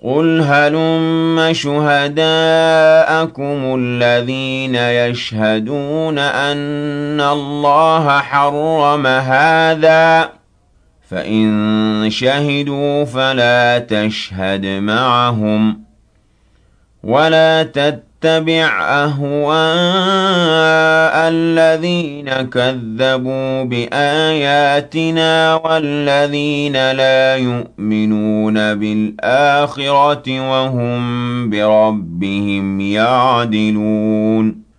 قُلْ هَلُمَّ شُهَدَاءَكُمُ الَّذِينَ يَشْهَدُونَ أَنَّ اللَّهَ حَرَّمَ هَٰذَا ۖ فَإِن شَهِدُوا فَلَا تَشْهَدْ مَعَهُمْ ۚ وَلَا تَتَّبِعْ أَهْوَاءَ الَّذِينَ كَذَّبُوا بِآيَاتِنَا وَالَّذِينَ لَا يُؤْمِنُونَ بِالْآخِرَةِ وَهُم بِرَبِّهِمْ يَعْدِلُونَ